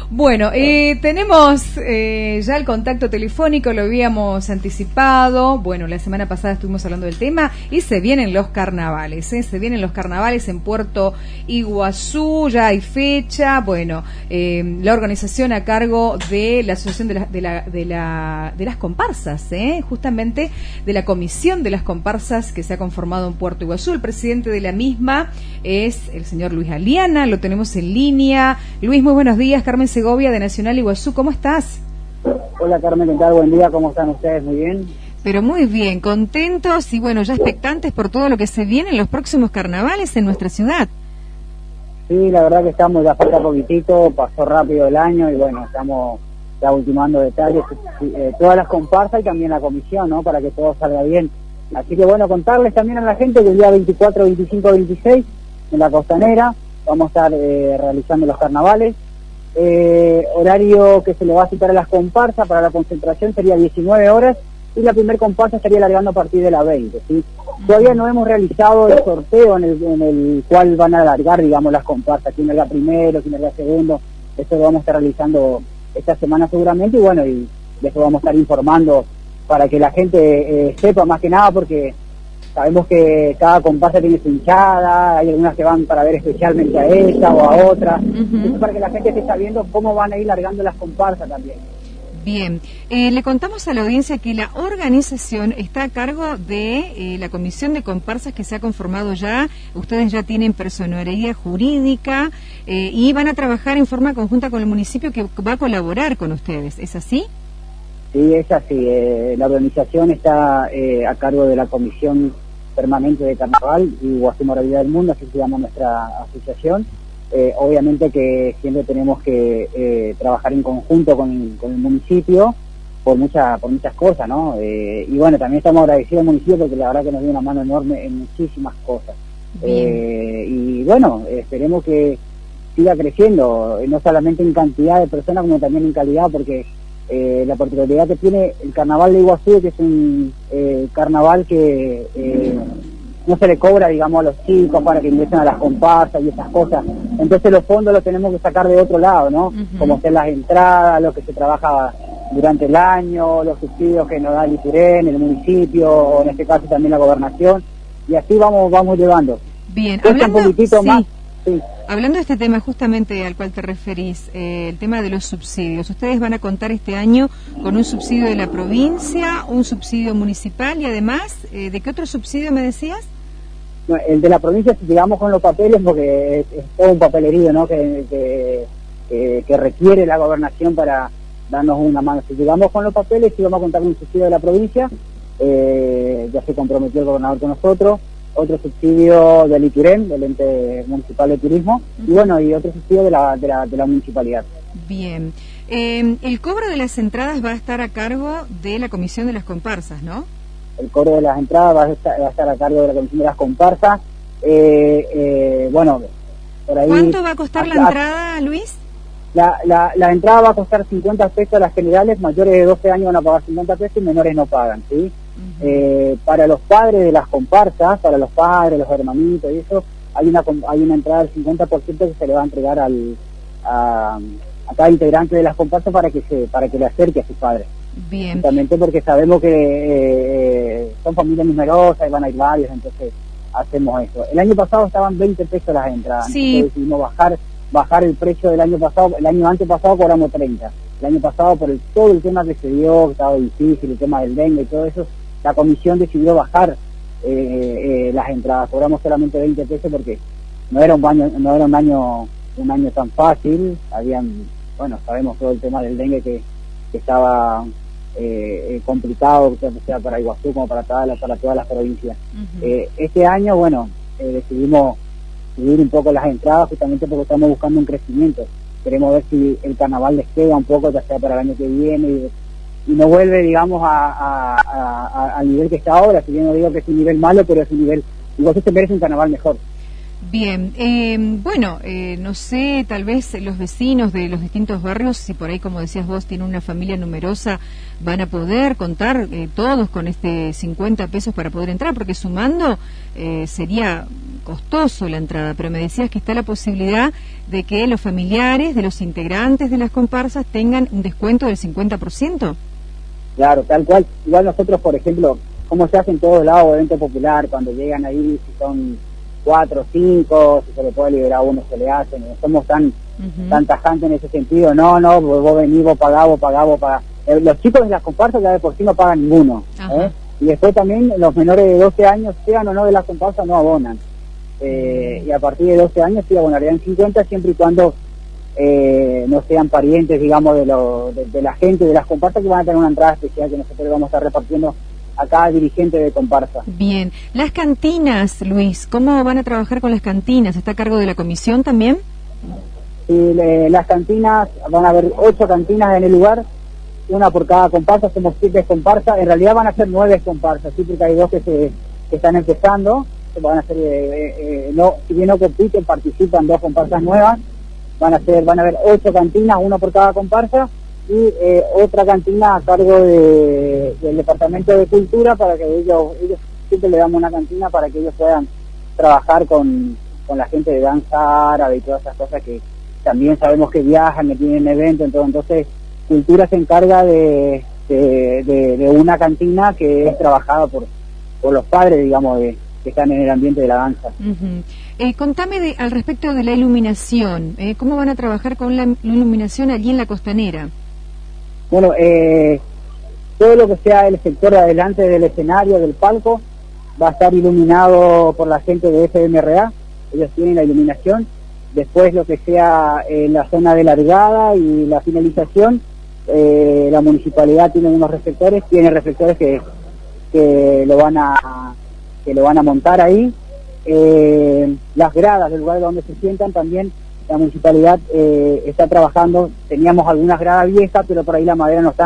Bueno, tenemos ya el contacto telefónico, lo habíamos anticipado. Bueno, la semana pasada estuvimos hablando del tema y se vienen los carnavales, se vienen los carnavales en Puerto Iguazú, ya hay fecha. Bueno, la organización a cargo de la Asociación de las Comparsas, justamente de la Comisión de las Comparsas que se ha conformado en Puerto Iguazú. El presidente de la misma es el señor Luis Aliana, lo tenemos en línea. Luis, muy buenos días. Carmen Segovia de Nacional Iguazú, ¿cómo estás? Hola Carmen, ¿qué tal? Buen día, ¿cómo están ustedes? Muy bien. Pero muy bien, contentos y bueno, ya expectantes por todo lo que se viene en los próximos carnavales en nuestra ciudad. Sí, la verdad que estamos, ya falta poquitito, pasó rápido el año y bueno, estamos ya ultimando detalles, todas las comparsas y también la comisión, ¿no? Para que todo salga bien. Así que bueno, contarles también a la gente que el día 24, 25, 26 en la Costanera vamos a estar realizando los carnavales. Horario que se le va a citar a las comparsas para la concentración sería 19 horas y la primer comparsa estaría largando a partir de las 20, ¿sí? Todavía no hemos realizado el sorteo en el cual van a largar, digamos, las comparsas, quién es la primero, quién es la segundo. Esto lo vamos a estar realizando esta semana seguramente y bueno, y de eso vamos a estar informando para que la gente sepa más que nada, porque sabemos que cada comparsa tiene su hinchada, hay algunas que van para ver especialmente a esa o a otra, eso para que la gente esté sabiendo cómo van a ir largando las comparsas también. Bien, le contamos a la audiencia que la organización está a cargo de la Comisión de Comparsas que se ha conformado ya. Ustedes ya tienen personería jurídica y van a trabajar en forma conjunta con el municipio que va a colaborar con ustedes, ¿es así? Sí, es así. La organización está a cargo de la Comisión Permanente de Carnaval y Iguazú Maravilla del Mundo, así se llama nuestra asociación. Obviamente que siempre tenemos que trabajar en conjunto con el municipio por muchas cosas, ¿no? Y bueno, también estamos agradecidos al municipio porque la verdad que nos dio una mano enorme en muchísimas cosas. Y bueno, esperemos que siga creciendo, no solamente en cantidad de personas como también en calidad, porque la particularidad que tiene el carnaval de Iguazú, que es un carnaval que no se le cobra, digamos, a los chicos para que ingresen a las comparsas y esas cosas. Entonces los fondos los tenemos que sacar de otro lado, ¿no? Como ser las entradas, lo que se trabaja durante el año, los subsidios que nos da el ITUREN, el municipio, o en este caso también la gobernación, y así vamos llevando. Bien, hablando, un poquitito más. Sí. Hablando de este tema justamente al cual te referís, el tema de los subsidios, ustedes van a contar este año con un subsidio de la provincia, un subsidio municipal y además, ¿de qué otro subsidio me decías? No, el de la provincia, digamos, con los papeles, porque es todo un papelerío, ¿no? Que requiere la gobernación para darnos una mano. Si llegamos con los papeles, sí vamos a contar con un subsidio de la provincia, ya se comprometió el gobernador con nosotros. Otro subsidio del ITUREN, del Ente Municipal de Turismo, y bueno, y otro subsidio de la municipalidad. Bien. El cobro de las entradas va a estar a cargo de la Comisión de las Comparsas, ¿no? El cobro de las entradas va a estar a cargo de la Comisión de las Comparsas. Bueno, por ahí... ¿Cuánto va a costar la entrada, Luis? La entrada va a costar 50 pesos a las generales, mayores de 12 años van a pagar 50 pesos y menores no pagan, ¿sí? Para los padres de las comparsas, para los padres, los hermanitos y eso, hay una entrada del 50% que se le va a entregar a cada integrante de las comparsas para que le acerque a sus padres. Bien. Justamente porque sabemos que son familias numerosas y van a ir varios, entonces hacemos eso. El año pasado estaban 20 pesos las entradas, sí. Entonces decidimos bajar el precio del año pasado. El año antepasado cobramos 30. El año pasado, por todo el tema que se dio, que estaba difícil, el tema del dengue y todo eso, la comisión decidió bajar las entradas. Cobramos solamente 20 pesos porque no era un año tan fácil. Bueno, sabemos todo el tema del dengue que estaba complicado, sea para Iguazú como para todas las provincias. Este año, bueno, decidimos subir un poco las entradas justamente porque estamos buscando un crecimiento. Queremos ver si el carnaval despega un poco, ya sea para el año que viene y no vuelve, digamos, al nivel que está ahora. Si bien no digo que es un nivel malo, pero es un nivel, igual que se merece un carnaval mejor. Bien, bueno, no sé, tal vez los vecinos de los distintos barrios, si por ahí, como decías vos, tienen una familia numerosa, van a poder contar todos con este 50 pesos para poder entrar, porque sumando sería costoso la entrada, pero me decías que está la posibilidad de que los familiares de los integrantes de las comparsas tengan un descuento del 50%. Claro, tal cual. Igual nosotros, por ejemplo, como se hace en todos lados, evento popular, cuando llegan ahí, si son 4 o 5, si se le puede liberar a uno, se le hace. No somos tan tajantes en ese sentido. No, vos venís, vos pagás. Los chicos de las comparsas ya de por sí no pagan ninguno. Y después también los menores de 12 años, sean o no de las comparsas, no abonan. Y a partir de 12 años sí abonarían 50, siempre y cuando no sean parientes, digamos, de la gente de las comparsas, que van a tener una entrada especial que nosotros vamos a estar repartiendo a cada dirigente de comparsa. Bien. Las cantinas, Luis, ¿cómo van a trabajar con las cantinas? ¿Está a cargo de la comisión también? Sí, las cantinas, van a haber 8 cantinas en el lugar, una por cada comparsa, somos 7 comparsas, en realidad van a ser 9 comparsas, sí, porque hay 2 que están empezando, van a ser, no, si bien no compiten, participan 2 comparsas nuevas, van a haber 8 cantinas, una por cada comparsa, y otra cantina a cargo del Departamento de Cultura, para que ellos siempre le damos una cantina para que ellos puedan trabajar con la gente de danza árabe y todas esas cosas que también sabemos que viajan, que tienen eventos, entonces Cultura se encarga de una cantina que es trabajada por los padres, digamos, que están en el ambiente de la danza. Contame al respecto de la iluminación, ¿cómo van a trabajar con la iluminación allí en la costanera? Bueno, todo lo que sea el sector de adelante del escenario, del palco, va a estar iluminado por la gente de FMRA, ellos tienen la iluminación. Después lo que sea la zona de largada y la finalización, la municipalidad tiene unos reflectores, tiene reflectores que lo van a montar ahí. Las gradas del lugar donde se sientan también la municipalidad está trabajando. Teníamos algunas gradas viejas, pero por ahí la madera no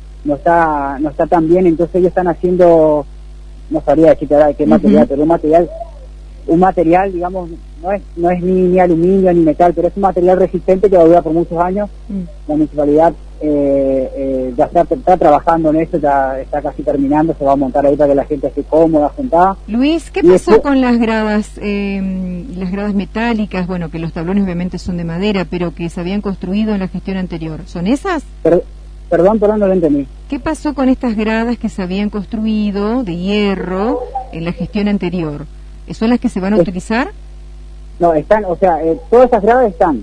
está tan bien, entonces ellos están haciendo, no sabría decir qué material, pero un material, digamos, no es ni aluminio ni metal, pero es un material resistente que va a durar por muchos años. La municipalidad ya está trabajando en eso, ya está casi terminando, se va a montar ahí para que la gente esté cómoda, sentada. Luis, ¿qué pasó con las gradas metálicas? Bueno, que los tablones obviamente son de madera, pero que se habían construido en la gestión anterior. ¿Son esas? Perdón, no lo entendí. ¿Qué pasó con estas gradas que se habían construido de hierro en la gestión anterior? ¿Son las que se van a utilizar? No, están, o sea, todas esas gradas están.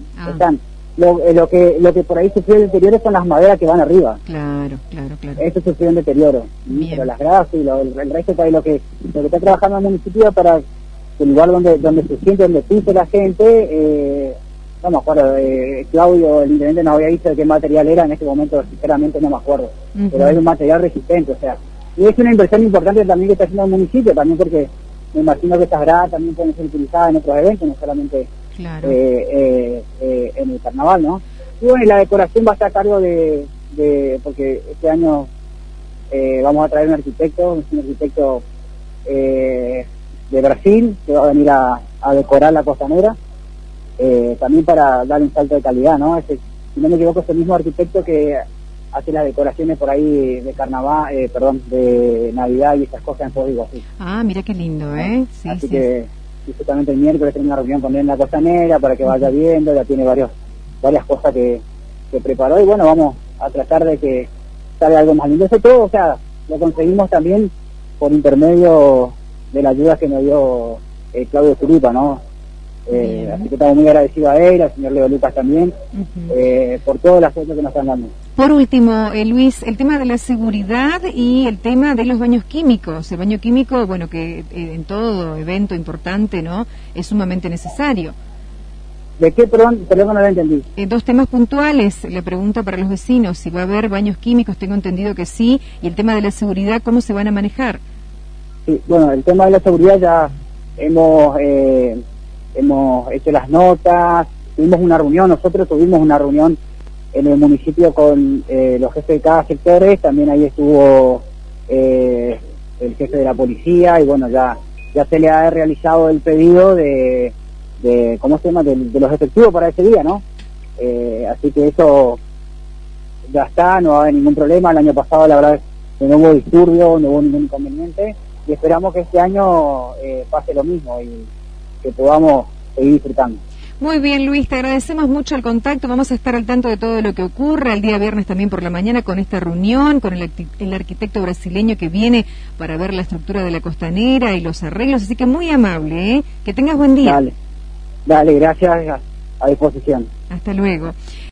Lo que por ahí sufrió el deterioro son las maderas que van arriba. Claro. Eso sufrió un deterioro. Bien. Pero las gradas sí, el resto está ahí, lo que está trabajando el municipio para el lugar donde se siente, donde pise la gente. No me acuerdo, Claudio, el intendente, nos había dicho de qué material era, en este momento sinceramente no me acuerdo. Pero es un material resistente, o sea. Y es una inversión importante también que está haciendo el municipio, también porque me imagino que estas gradas también pueden ser utilizadas en otros eventos, no solamente en el carnaval, ¿no? Y bueno, y la decoración va a estar a cargo porque este año vamos a traer un arquitecto de Brasil, que va a venir a decorar la costanera, también para dar un salto de calidad, ¿no? Si no me equivoco, es el mismo arquitecto que hace las decoraciones por ahí de carnaval, de Navidad y esas cosas en Código así. Ah, mira qué lindo, ¿eh? Sí, así que justamente el miércoles tengo una reunión con él en la costanera para que vaya viendo, ya tiene varias cosas que preparó y bueno, vamos a tratar de que salga algo más lindo. Eso todo, o sea, lo conseguimos también por intermedio de la ayuda que nos dio Claudio Zuripa, ¿no? Así que estamos muy agradecidos a él, al señor Leo Lucas también, por todo el apoyo que nos están dando. Por último, Luis, el tema de la seguridad y el tema de los baños químicos. El baño químico, bueno, que en todo evento importante, ¿no?, es sumamente necesario. ¿De qué, perdón, no lo entendí? 2 temas puntuales. La pregunta para los vecinos, si va a haber baños químicos, tengo entendido que sí, y el tema de la seguridad, ¿cómo se van a manejar? Sí, bueno, el tema de la seguridad ya hemos hecho las notas, nosotros tuvimos una reunión en el municipio con los jefes de cada sector, también ahí estuvo el jefe de la policía y bueno, ya se le ha realizado el pedido de ¿cómo se llama? De los efectivos para ese día, ¿no? Así que eso ya está, no va a haber ningún problema. El año pasado la verdad que no hubo disturbio, no hubo ningún inconveniente, y esperamos que este año pase lo mismo y que podamos seguir disfrutando. Muy bien, Luis, te agradecemos mucho el contacto. Vamos a estar al tanto de todo lo que ocurre el día viernes también por la mañana con esta reunión, con el arquitecto brasileño que viene para ver la estructura de la costanera y los arreglos. Así que muy amable, ¿eh? Que tengas buen día. Dale, gracias, a disposición. Hasta luego.